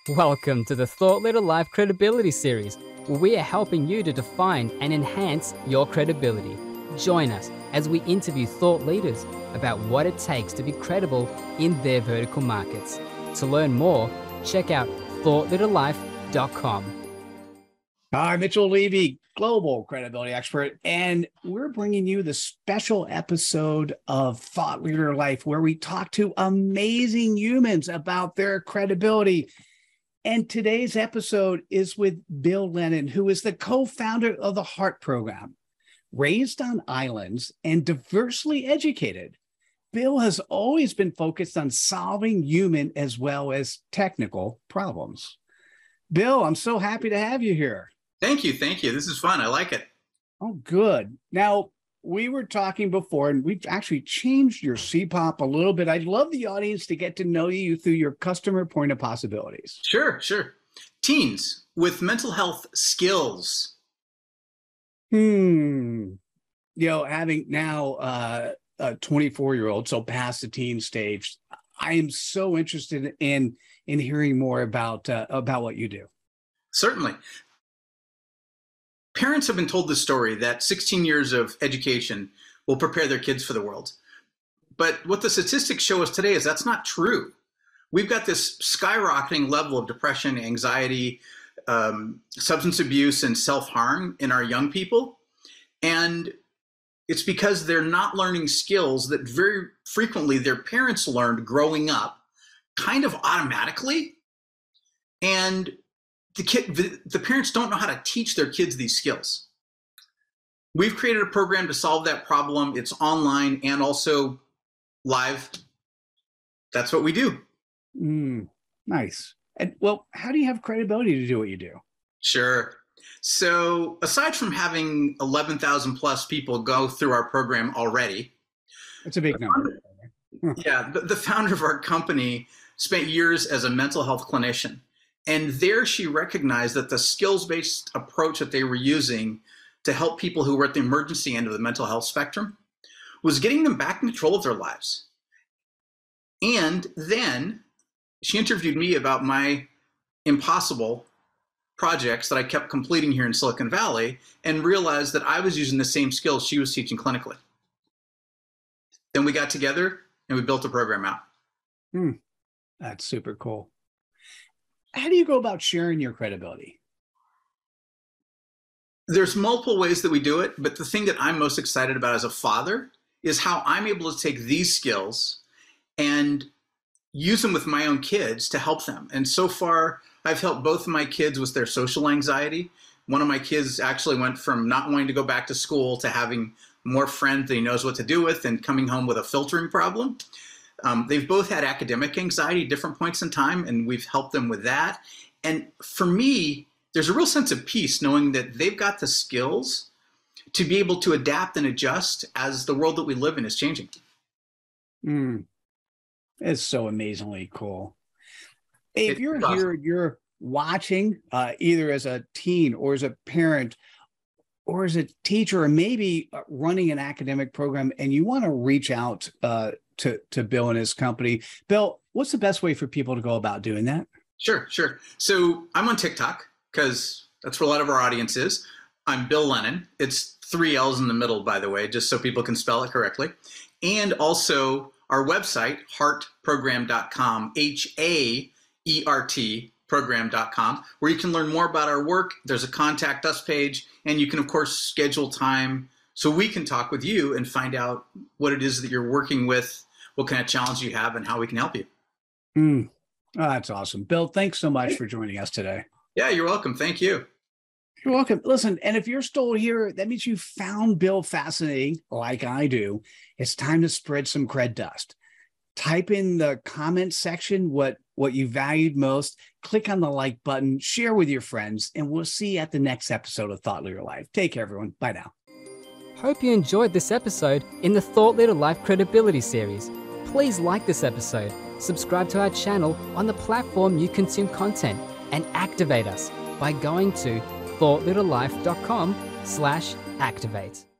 Welcome to the Thought Leader Life Credibility Series, where we are helping you to define and enhance your credibility. Join us as we interview thought leaders about what it takes to be credible in their vertical markets. To learn more, check out thoughtleaderlife.com. Hi, Mitchell Levy, global credibility expert, and we're bringing you the special episode of Thought Leader Life, where we talk to amazing humans about their credibility. And today's episode is with Bill Lennon, who is the co-founder of the HEART program. Raised on islands and diversely educated, Bill has always been focused on solving human as well as technical problems. Bill, I'm so happy to have you here. Thank you. Thank you. This is fun. I like it. Oh, good. Now, we were talking before, and we've actually changed your CPOP a little bit. I'd love the audience to get to know you through your customer point of possibilities. Sure. Teens with mental health skills. Having now a 24-year-old, so past the teen stage, I am so interested in hearing more about what you do. Certainly. Parents have been told the story that 16 years of education will prepare their kids for the world. But what the statistics show us today is that's not true. We've got this skyrocketing level of depression, anxiety, substance abuse, and self-harm in our young people. And it's because they're not learning skills that very frequently their parents learned growing up kind of automatically. And the parents don't know how to teach their kids these skills. We've created a program to solve that problem. It's online and also live. That's what we do. Nice. And well, how do you have credibility to do what you do? Sure. So aside from having 11,000 plus people go through our program already. That's a big number. Yeah. The founder of our company spent years as a mental health clinician. And there she recognized that the skills-based approach that they were using to help people who were at the emergency end of the mental health spectrum was getting them back in control of their lives. And then she interviewed me about my impossible projects that I kept completing here in Silicon Valley and realized that I was using the same skills she was teaching clinically. Then we got together and we built a program out. That's super cool. How do you go about sharing your credibility? There's multiple ways that we do it, but the thing that I'm most excited about as a father is how I'm able to take these skills and use them with my own kids to help them. And so far, I've helped both of my kids with their social anxiety. One of my kids actually went from not wanting to go back to school to having more friends that he knows what to do with and coming home with a filtering problem. They've both had academic anxiety at different points in time, and we've helped them with that. And for me, there's a real sense of peace knowing that they've got the skills to be able to adapt and adjust as the world that we live in is changing. It's so amazingly cool. Hey, if you're here, you're watching either as a teen or as a parent or as a teacher, or maybe running an academic program, and you want to reach out to Bill and his company. Bill, what's the best way for people to go about doing that? Sure. So I'm on TikTok because that's where a lot of our audience is. I'm Bill Lennon. It's 3 L's in the middle, by the way, just so people can spell it correctly. And also our website, heartprogram.com, HAERT program.com, where you can learn more about our work. There's a contact us page, and you can, of course, schedule time so we can talk with you and find out what it is that you're working with, what kind of challenge you have, and how we can help you. Oh, that's awesome. Bill, thanks so much for joining us today. Yeah, you're welcome. Thank you. You're welcome. Listen, and if you're still here, that means you found Bill fascinating, like I do. It's time to spread some cred dust. Type in the comment section what you valued most, click on the like button, share with your friends, and we'll see you at the next episode of Thought Leader Life. Take care, everyone. Bye now. Hope you enjoyed this episode in the Thought Leader Life Credibility Series. Please like this episode, subscribe to our channel on the platform you consume content, and activate us by going to thoughtleaderlife.com/activate.